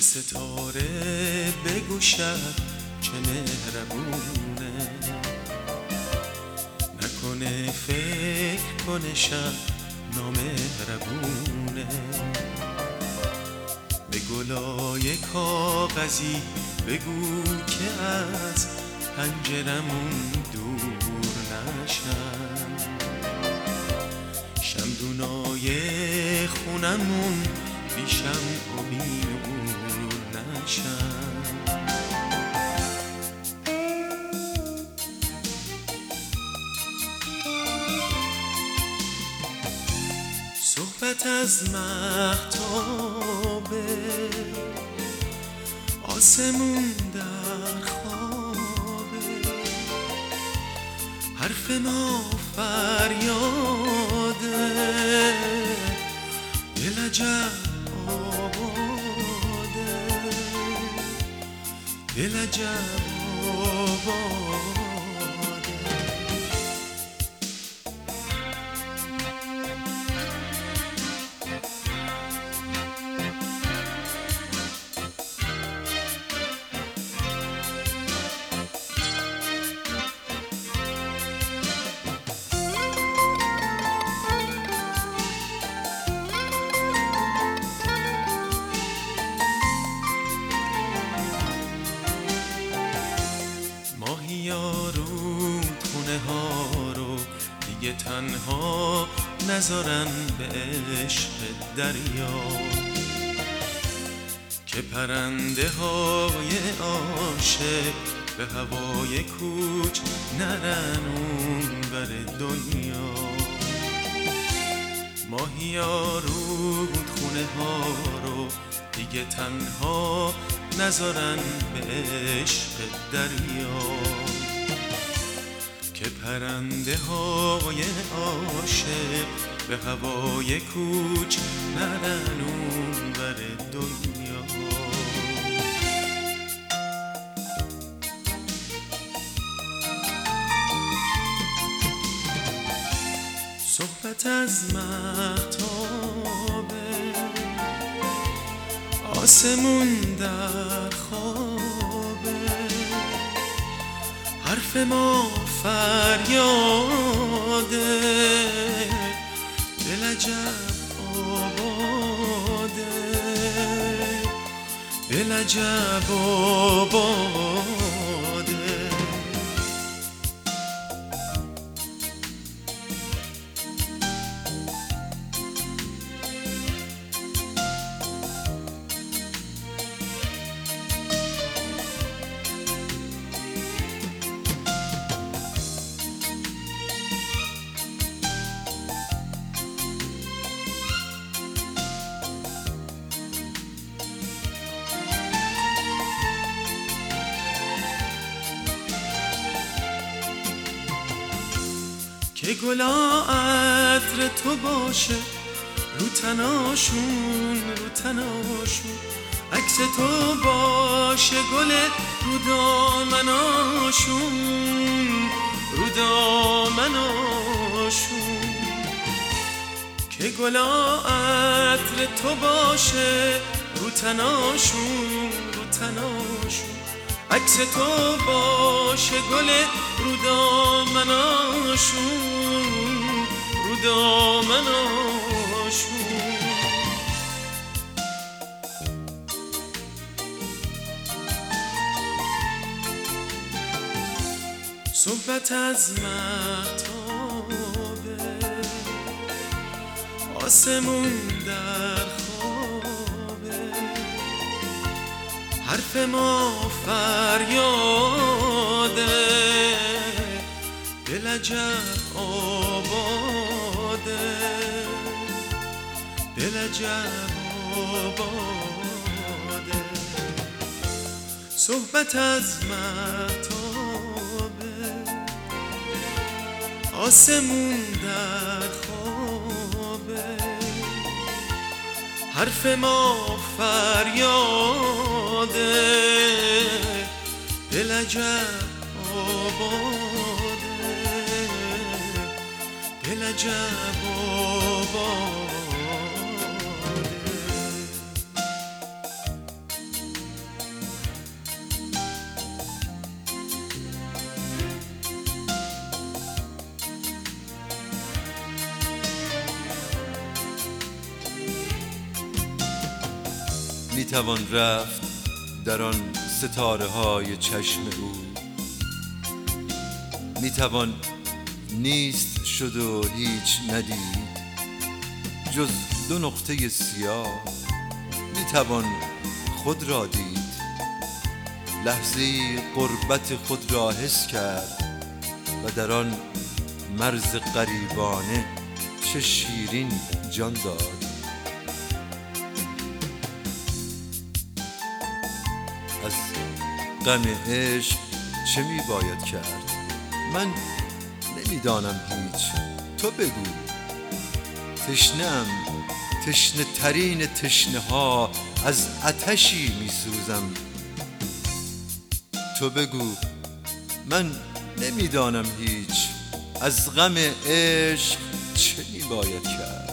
ستاره بگو شب چه مهربونه، نکنه فکر کنه شب نامهربونه. به گلای کاغذی بگو که از پنجرمون دور نشن، شمدونای خونمون بی شمع و بی نور نشن. صحبت از مهتابه، آسمون در خوابه، حرف ما فریاده، دل عجب آباده، دل عجب آباده. ماهیا رود خونه ها رو دیگه تنها نذارن به عشق دریا، که پرنده های عاشق به هوای کوچ نرن اون بر دنیا. ماهیا رود خونه ها رو دیگه تنها نذارن به عشق دریا، که پرنده های عاشق به هوای کوچ نرن اون بر دنیا. صحبت از مهتابه، آسمون در خوابه، حرف ما فریاده، دل عجب آباده، دل عجب آباده. که گلا عطر تو باشه رو تناشون، رو تناشون عکس تو باشه گل رو دامناشون، رو دامناشون. که گلا عطر تو باشه رو تناشون، رو تناشون عکس تو باشه گل رو دامناشون، رو دامناشون. صحبت از مهتابه، آسمون در خوابه، حرف ما فریاده، دل عجب آباده، دل عجب آباده. صحبت از مهتابه، آسمون در خوابه، حرف ما فریاده، دل عجب آباده، دل عجب آباده. میتوان رفت در آن ستاره های چشم او، میتوان نیست شد و هیچ ندید جز دو نقطه سیاه، میتوان خود را دید، لحظه‌ای غربت خود را حس کرد و در آن مرز غریبانه چه شیرین جان داد. از غم عشق چه می باید کرد؟ من نمیدانم هیچ، تو بگو. تشنه‌ام، تشنه ترین تشنه ها، از آتشی می سوزم. تو بگو، من نمیدانم هیچ، از غم عشق چه می باید کرد؟